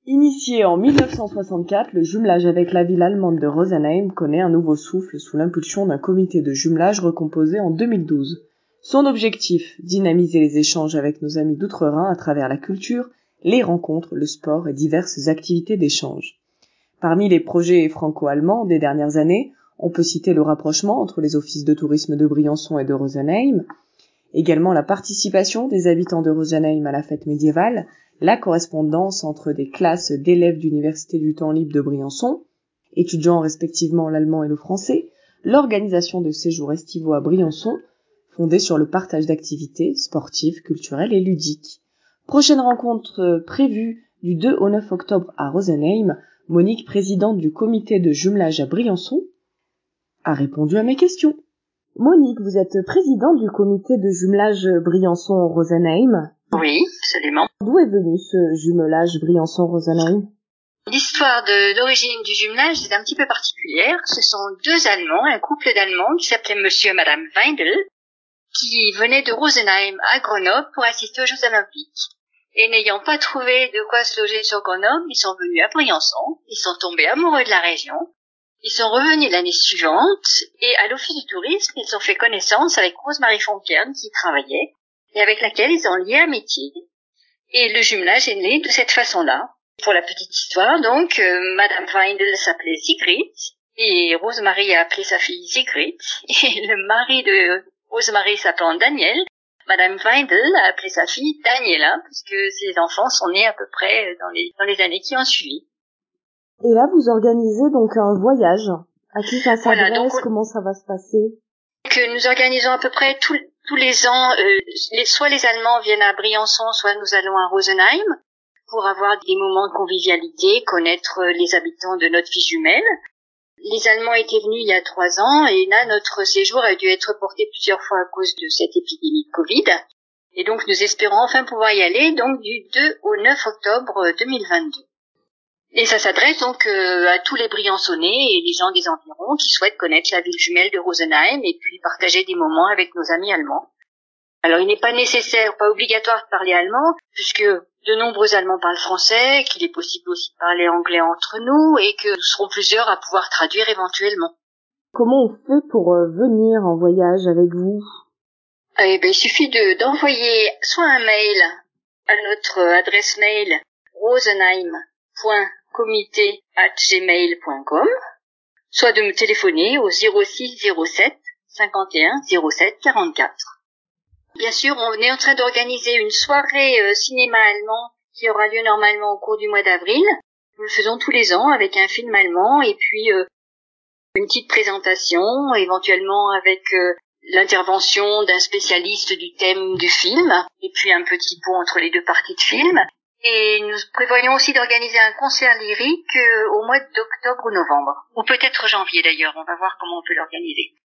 Initié en 1964, le jumelage avec la ville allemande de Rosenheim connaît un nouveau souffle sous l'impulsion d'un comité de jumelage recomposé en 2012. Son objectif, dynamiser les échanges avec nos amis d'Outre-Rhin à travers la culture, les rencontres, le sport et diverses activités d'échange. Parmi les projets franco-allemands des dernières années, on peut citer le rapprochement entre les offices de tourisme de Briançon et de Rosenheim, également la participation des habitants de Rosenheim à la fête médiévale, la correspondance entre des classes d'élèves d'université du temps libre de Briançon, étudiant respectivement l'allemand et le français, l'organisation de séjours estivaux à Briançon, fondée sur le partage d'activités sportives, culturelles et ludiques. Prochaine rencontre prévue du 2 au 9 octobre à Rosenheim. Monique, présidente du comité de jumelage à Briançon, a répondu à mes questions. Monique, vous êtes présidente du comité de jumelage Briançon-Rosenheim. Oui, absolument. D'où est venu ce jumelage Briançon-Rosenheim ? L'histoire d'origine du jumelage est un petit peu particulière. Ce sont deux Allemands, un couple d'Allemands qui s'appelait Monsieur et Madame Weindl, qui venaient de Rosenheim à Grenoble pour assister aux Jeux Olympiques. Et n'ayant pas trouvé de quoi se loger sur Grenoble, ils sont venus à Briançon, ils sont tombés amoureux de la région. Ils sont revenus l'année suivante et à l'office du tourisme, ils ont fait connaissance avec Rosemarie Fonkern qui y travaillait et avec laquelle ils ont lié amitié. Et le jumelage est né de cette façon-là. Pour la petite histoire, donc, Madame Weindl s'appelait Sigrid et Rosemarie a appelé sa fille Sigrid et le mari de Rosemarie s'appelant Daniel, Madame Weindl a appelé sa fille Daniela puisque ses enfants sont nés à peu près dans les années qui ont suivi. Et là, vous organisez donc un voyage. À qui ça s'adresse? Voilà, comment ça va se passer? Que nous organisons à peu près tous les ans, soit les Allemands viennent à Briançon, soit nous allons à Rosenheim pour avoir des moments de convivialité, connaître les habitants de notre ville jumelle. Les Allemands étaient venus il y a 3 ans et là, notre séjour a dû être reporté plusieurs fois à cause de cette épidémie de Covid. Et donc, nous espérons enfin pouvoir y aller, donc du 2 au 9 octobre 2022. Et ça s'adresse donc à tous les Briançonnais et les gens des environs qui souhaitent connaître la ville jumelle de Rosenheim et puis partager des moments avec nos amis allemands. Alors, il n'est pas nécessaire, pas obligatoire de parler allemand, puisque de nombreux Allemands parlent français, qu'il est possible aussi de parler anglais entre nous et que nous serons plusieurs à pouvoir traduire éventuellement. Comment on fait pour venir en voyage avec vous? Eh ben, il suffit d'envoyer soit un mail à notre adresse mail rosenheim.comité@gmail.com, soit de me téléphoner au 06 07 51 07 44. Bien sûr, on est en train d'organiser une soirée cinéma allemand qui aura lieu normalement au cours du mois d'avril. Nous le faisons tous les ans avec un film allemand et puis une petite présentation, éventuellement avec l'intervention d'un spécialiste du thème du film et puis un petit pont entre les deux parties de film. Et nous prévoyons aussi d'organiser un concert lyrique au mois d'octobre ou novembre. Ou peut-être janvier d'ailleurs, on va voir comment on peut l'organiser.